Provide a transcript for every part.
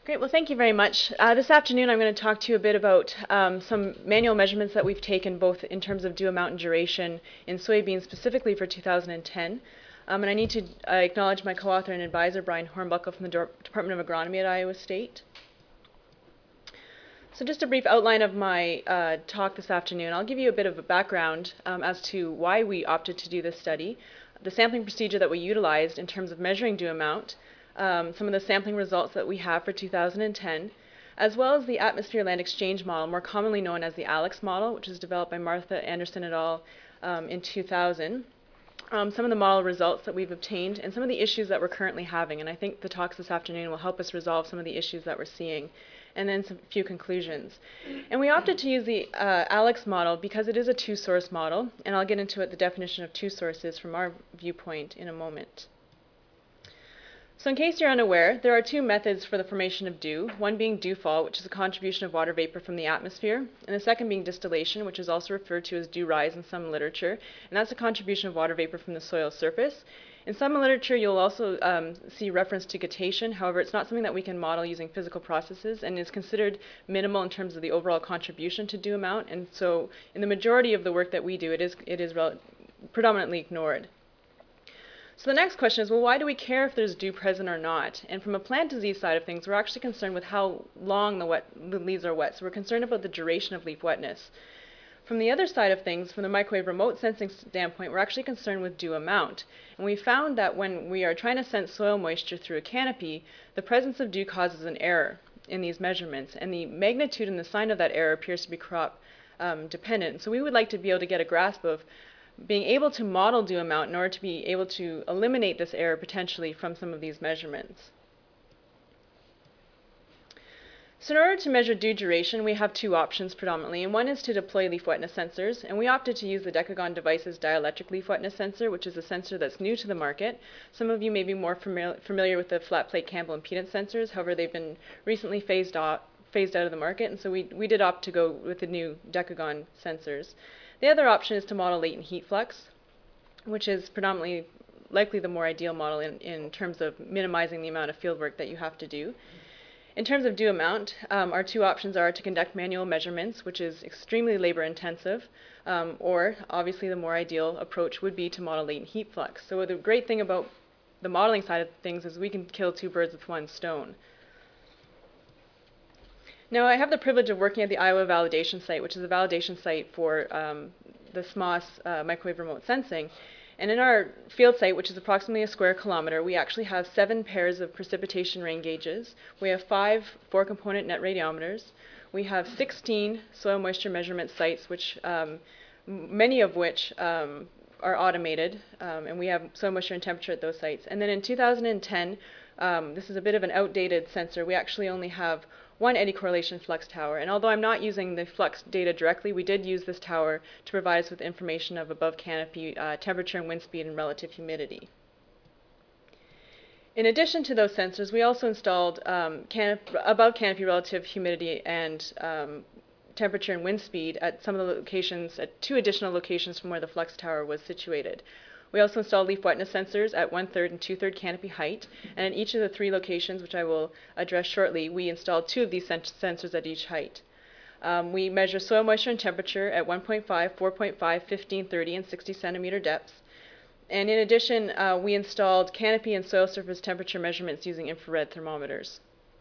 Great, well, thank you very much. This afternoon, I'm going to talk to you a bit about some manual measurements that we've taken, both in terms of dew amount and duration in soybeans, specifically for 2010. And I need to acknowledge my co-author and advisor, Brian Hornbuckle from the Department of Agronomy at Iowa State. So just a brief outline of my talk this afternoon. I'll give you a bit of a background as to why we opted to do this study, the sampling procedure that we utilized in terms of measuring dew amount, some of the sampling results that we have for 2010, as well as the atmosphere land exchange model, more commonly known as the ALEX model, which was developed by Martha Anderson et al. In 2000. Some of the model results that we've obtained and some of the issues that we're currently having. And I think the talks this afternoon will help us resolve some of the issues that we're seeing, and then some few conclusions. And we opted to use the ALEX model because it is a two-source model, and I'll get into what the definition of two sources from our viewpoint in a moment. So in case you're unaware, there are two methods for the formation of dew, one being dewfall, which is a contribution of water vapor from the atmosphere, and the second being distillation, which is also referred to as dew rise in some literature, and that's a contribution of water vapor from the soil surface. In some literature, you'll also see reference to guttation. However, it's not something that we can model using physical processes and is considered minimal in terms of the overall contribution to dew amount, and so in the majority of the work that we do, it is predominantly ignored. So the next question is, well, why do we care if there's dew present or not? And from a plant disease side of things, we're actually concerned with how long the leaves are wet. So we're concerned about the duration of leaf wetness. From the other side of things, from the microwave remote sensing standpoint, we're actually concerned with dew amount. And we found that when we are trying to sense soil moisture through a canopy, the presence of dew causes an error in these measurements. And the magnitude and the sign of that error appears to be crop dependent. So we would like to be able to get a grasp of being able to model dew amount in order to be able to eliminate this error potentially from some of these measurements. So in order to measure dew duration, we have two options predominantly, and one is to deploy leaf wetness sensors, and we opted to use the Decagon Devices dielectric leaf wetness sensor, which is a sensor that's new to the market. Some of you may be more familiar with the flat plate Campbell impedance sensors. However, they've been recently phased out of the market, and so we did opt to go with the new Decagon sensors. The other option is to model latent heat flux, which is predominantly likely the more ideal model in terms of minimizing the amount of field work that you have to do. In terms of dew amount, our two options are to conduct manual measurements, which is extremely labor intensive, or obviously the more ideal approach would be to model latent heat flux. So the great thing about the modeling side of things is we can kill two birds with one stone. Now, I have the privilege of working at the Iowa Validation Site, which is a validation site for the SMOS microwave remote sensing. And in our field site, which is approximately a square kilometer, we actually have 7 pairs of precipitation rain gauges. We have 5 4-component net radiometers. We have 16 soil moisture measurement sites, which many of which are automated, and we have soil moisture and temperature at those sites. And then in 2010, this is a bit of an outdated sensor. We actually only have one eddy correlation flux tower. And although I'm not using the flux data directly, we did use this tower to provide us with information of above canopy temperature and wind speed and relative humidity. In addition to those sensors, we also installed above canopy relative humidity and temperature and wind speed at some of the locations, at 2 additional locations from where the flux tower was situated. We also installed leaf wetness sensors at 1/3 and 2/3 canopy height, and in each of the 3 locations, which I will address shortly, we installed 2 of these sensors at each height. We measure soil moisture and temperature at 1.5, 4.5, 15, 30, and 60 centimeter depths. And in addition, we installed canopy and soil surface temperature measurements using infrared thermometers.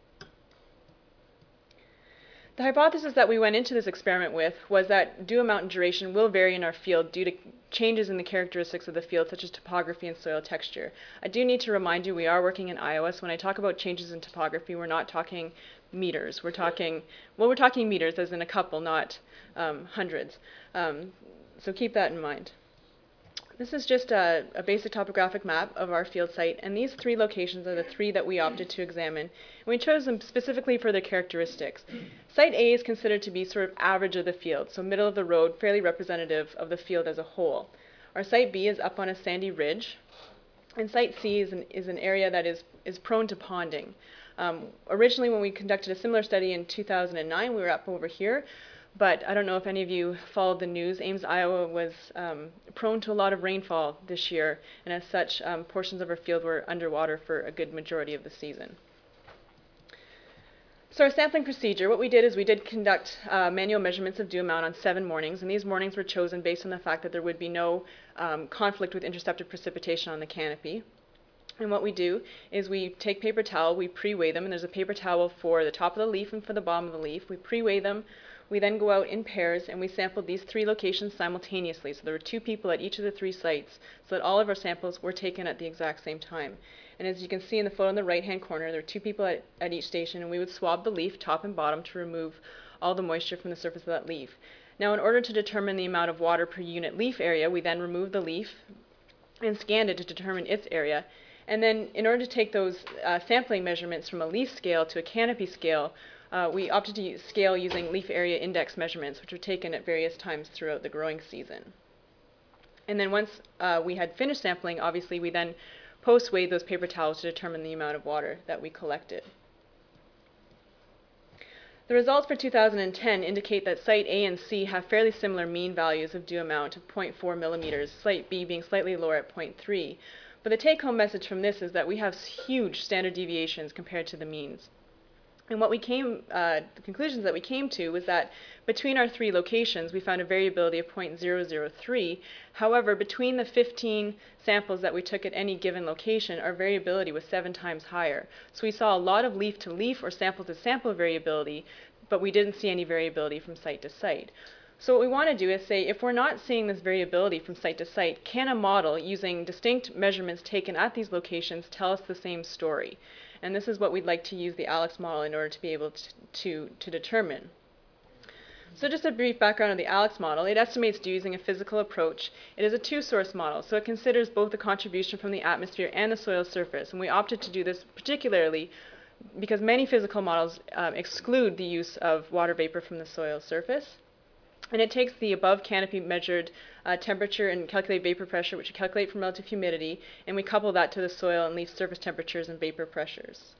The hypothesis that we went into this experiment with was that dew amount and duration will vary in our field due to changes in the characteristics of the field, such as topography and soil texture. I do need to remind you we are working in Iowa, so when I talk about changes in topography, we're not talking meters. We're talking meters as in a couple, not hundreds. So keep that in mind. This is just a basic topographic map of our field site, and these 3 locations are the 3 that we opted to examine. And we chose them specifically for their characteristics. Site A is considered to be sort of average of the field, so middle of the road, fairly representative of the field as a whole. Our site B is up on a sandy ridge, and site C is an area that is prone to ponding. Originally, when we conducted a similar study in 2009, we were up over here. But I don't know if any of you followed the news. Ames, Iowa was prone to a lot of rainfall this year, and as such, portions of our field were underwater for a good majority of the season. So our sampling procedure, what we did is we did conduct manual measurements of dew amount on 7 mornings, and these mornings were chosen based on the fact that there would be no conflict with intercepted precipitation on the canopy. And what we do is we take paper towel, we pre-weigh them, and there's a paper towel for the top of the leaf and for the bottom of the leaf. We pre-weigh them. We then go out in pairs and we sampled these 3 locations simultaneously. So there were 2 people at each of the 3 sites, so that all of our samples were taken at the exact same time. And as you can see in the photo in the right-hand corner, there are 2 people at each station, and we would swab the leaf top and bottom to remove all the moisture from the surface of that leaf. Now, in order to determine the amount of water per unit leaf area, we then removed the leaf and scanned it to determine its area. And then in order to take those sampling measurements from a leaf scale to a canopy scale, we opted to scale using leaf area index measurements, which were taken at various times throughout the growing season. And then once we had finished sampling, obviously we then post-weighed those paper towels to determine the amount of water that we collected. The results for 2010 indicate that Site A and C have fairly similar mean values of dew amount of 0.4 millimeters, Site B being slightly lower at 0.3. But the take-home message from this is that we have huge standard deviations compared to the means. And what the conclusions that we came to was that between our 3 locations, we found a variability of 0.003. However, between the 15 samples that we took at any given location, our variability was 7 times higher. So we saw a lot of leaf-to-leaf or sample-to-sample variability, but we didn't see any variability from site to site. So what we want to do is say, if we're not seeing this variability from site to site, can a model using distinct measurements taken at these locations tell us the same story? And this is what we'd like to use the ALEKS model in order to be able to determine. So just a brief background of the ALEKS model. It estimates dew using a physical approach. It is a 2-source model, so it considers both the contribution from the atmosphere and the soil surface. And we opted to do this particularly because many physical models exclude the use of water vapor from the soil surface. And it takes the above canopy measured temperature and calculate vapor pressure, which we calculate from relative humidity, and we couple that to the soil and leaf surface temperatures and vapor pressures.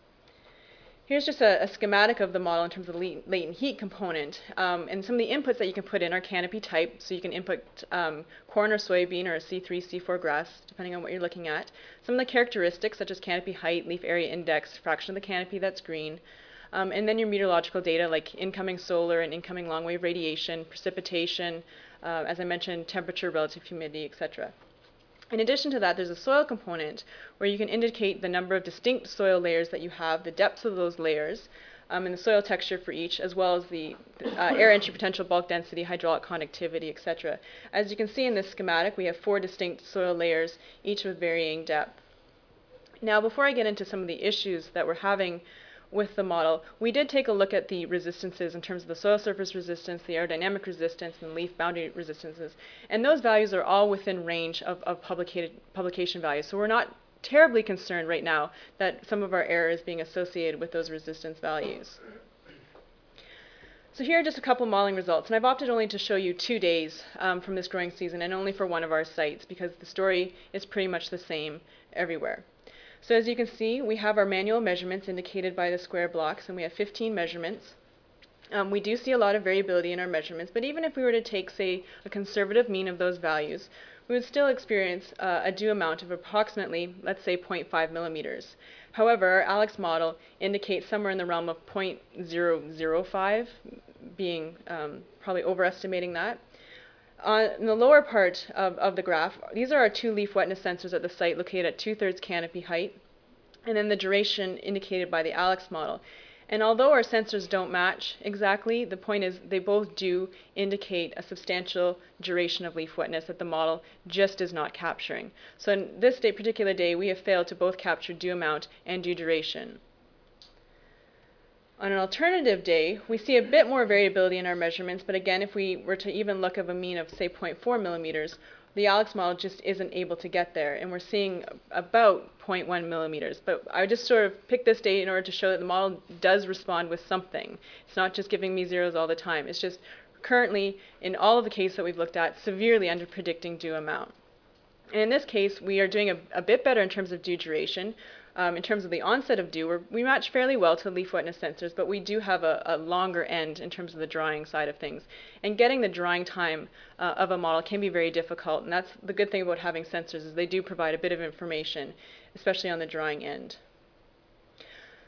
Here's just a schematic of the model in terms of the latent heat component. And some of the inputs that you can put in are canopy type, so you can input corn or soybean or a C3, C4 grass, depending on what you're looking at. Some of the characteristics, such as canopy height, leaf area index, fraction of the canopy that's green. And then your meteorological data like incoming solar and incoming long wave radiation, precipitation, as I mentioned, temperature, relative humidity, etc. In addition to that, there's a soil component where you can indicate the number of distinct soil layers that you have, the depths of those layers, and the soil texture for each, as well as the air entry potential, bulk density, hydraulic conductivity, etc. As you can see in this schematic, we have 4 distinct soil layers, each with varying depth. Now, before I get into some of the issues that we're having with the model, we did take a look at the resistances in terms of the soil surface resistance, the aerodynamic resistance, and the leaf boundary resistances. And those values are all within range of publication values. So we're not terribly concerned right now that some of our error is being associated with those resistance values. So here are just a couple modeling results. And I've opted only to show you 2 days from this growing season, and only for one of our sites, because the story is pretty much the same everywhere. So as you can see, we have our manual measurements indicated by the square blocks, and we have 15 measurements. We do see a lot of variability in our measurements, but even if we were to take, say, a conservative mean of those values, we would still experience a dew amount of approximately, let's say, 0.5 millimeters. However, our ALEKS model indicates somewhere in the realm of 0.005, being probably overestimating that. On the lower part of the graph, these are our 2 leaf wetness sensors at the site located at 2/3 canopy height, and then the duration indicated by the ALEKS model. And although our sensors don't match exactly, the point is they both do indicate a substantial duration of leaf wetness that the model just is not capturing. So in this particular day, we have failed to both capture dew amount and dew duration. On an alternative day, we see a bit more variability in our measurements, but again, if we were to even look at a mean of, say, 0.4 millimeters, the ALEKS model just isn't able to get there, and we're seeing about 0.1 millimeters. But I just sort of picked this date in order to show that the model does respond with something. It's not just giving me zeros all the time. It's just currently, in all of the cases that we've looked at, severely under-predicting dew amount. And in this case, we are doing a bit better in terms of dew duration. In terms of the onset of dew, we match fairly well to the leaf wetness sensors, but we do have a longer end in terms of the drying side of things. And getting the drying time of a model can be very difficult, and that's the good thing about having sensors, is they do provide a bit of information, especially on the drying end.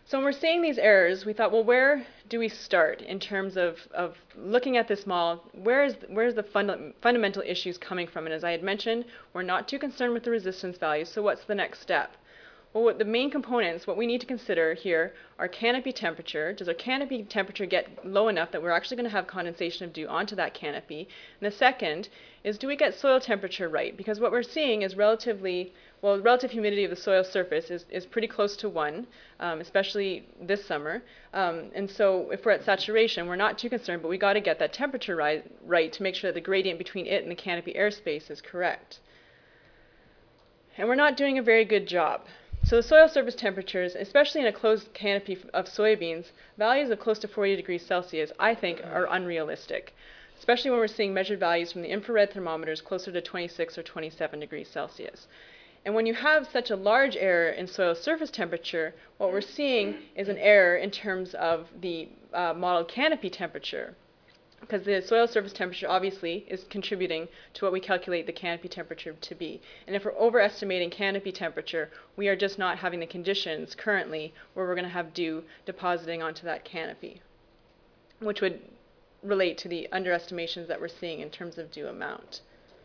So when we're seeing these errors, we thought, well, where do we start in terms of looking at this model? Where's the fundamental issues coming from? And as I had mentioned, we're not too concerned with the resistance values, so what's the next step? Well, what the main components, what we need to consider here are canopy temperature. Does our canopy temperature get low enough that we're actually going to have condensation of dew onto that canopy? And the second is, do we get soil temperature right? Because what we're seeing is relative humidity of the soil surface is pretty close to 1, especially this summer. And so if we're at saturation, we're not too concerned, but we got to get that temperature right to make sure that the gradient between it and the canopy airspace is correct. And we're not doing a very good job. So the soil surface temperatures, especially in a closed canopy of soybeans, values of close to 40 degrees Celsius, I think, are unrealistic, especially when we're seeing measured values from the infrared thermometers closer to 26 or 27 degrees Celsius. And when you have such a large error in soil surface temperature, what we're seeing is an error in terms of the modeled canopy temperature, because the soil surface temperature obviously is contributing to what we calculate the canopy temperature to be. And if we're overestimating canopy temperature, we are just not having the conditions currently where we're going to have dew depositing onto that canopy, which would relate to the underestimations that we're seeing in terms of dew amount.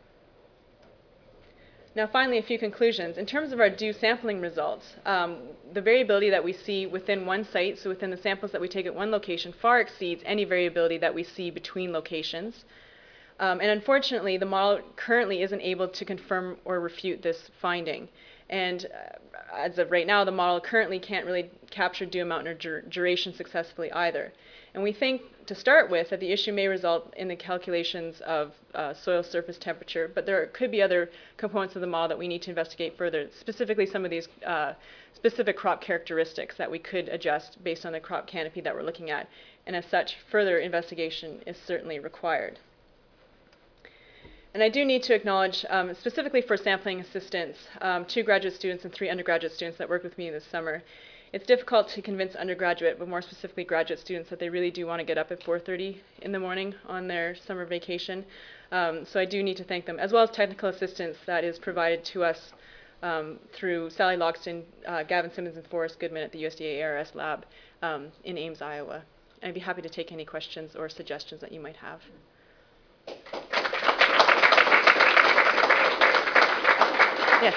Now finally, a few conclusions. In terms of our dew sampling results, the variability that we see within one site, so within the samples that we take at one location, far exceeds any variability that we see between locations. And unfortunately, the model currently isn't able to confirm or refute this finding. And as of right now, the model currently can't really capture dew amount or duration successfully either. And we think, to start with, that the issue may result in the calculations of soil surface temperature, but there could be other components of the model that we need to investigate further, specifically some of these specific crop characteristics that we could adjust based on the crop canopy that we're looking at. And as such, further investigation is certainly required. And I do need to acknowledge, specifically for sampling assistants, 2 graduate students and 3 undergraduate students that worked with me this summer. It's difficult to convince undergraduate, but more specifically graduate students, that they really do want to get up at 4:30 in the morning on their summer vacation. So I do need to thank them, as well as technical assistance that is provided to us through Sally Logston, Gavin Simmons, and Forrest Goodman at the USDA ARS lab in Ames, Iowa. And I'd be happy to take any questions or suggestions that you might have. Yes.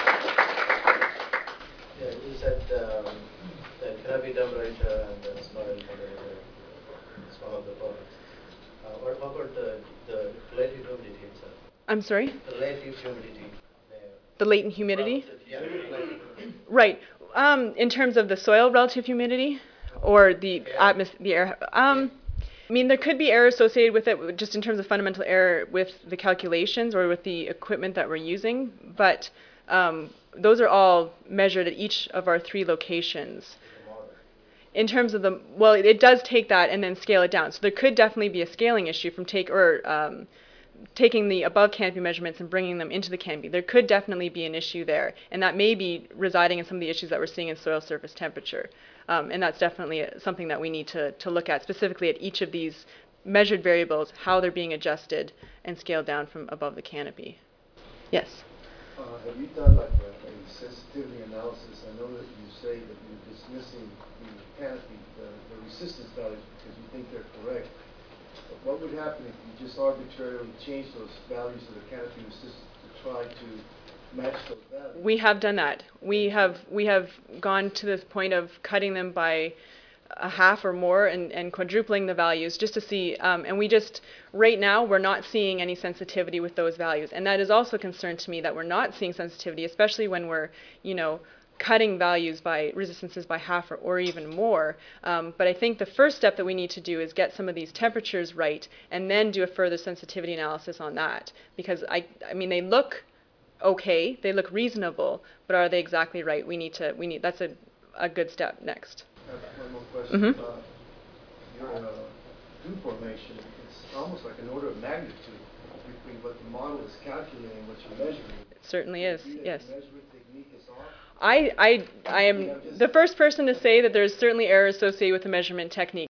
Yeah, you said that canopy temperature and the soil temperature is one of the products. What about the relative humidity itself? I'm sorry? The relative humidity. The latent humidity? Yeah, Right. In terms of the soil relative humidity or the air. I mean, there could be error associated with it, just in terms of fundamental error with the calculations or with the equipment that we're using, but those are all measured at each of our 3 locations. In terms of the, well, it does take that and then scale it down. So there could definitely be a scaling issue from taking the above canopy measurements and bringing them into the canopy. There could definitely be an issue there, and that may be residing in some of the issues that we're seeing in soil surface temperature. And that's definitely something that we need to look at, specifically at each of these measured variables, how they're being adjusted and scaled down from above the canopy. Yes? Have you done like a sensitivity analysis? I know that you say that you're dismissing the canopy, the resistance values, because you think they're correct. But what would happen if you just arbitrarily change those values of the canopy resistance to try to match those values? We have done that. We have gone to this point of cutting them by a half or more and quadrupling the values just to see, and we just, right now, we're not seeing any sensitivity with those values. And that is also a concern to me, that we're not seeing sensitivity, especially when we're, cutting values by resistances by half or even more. But I think the first step that we need to do is get some of these temperatures right and then do a further sensitivity analysis on that. Because, I mean, they look okay, they look reasonable, but are they exactly right? That's a good step next. I have one more question. Your dew formation, it's almost like an order of magnitude between what the model is calculating and what you're measuring. It certainly is, yes. Measurement technique is off? I am the first person to say that there's certainly error associated with the measurement technique.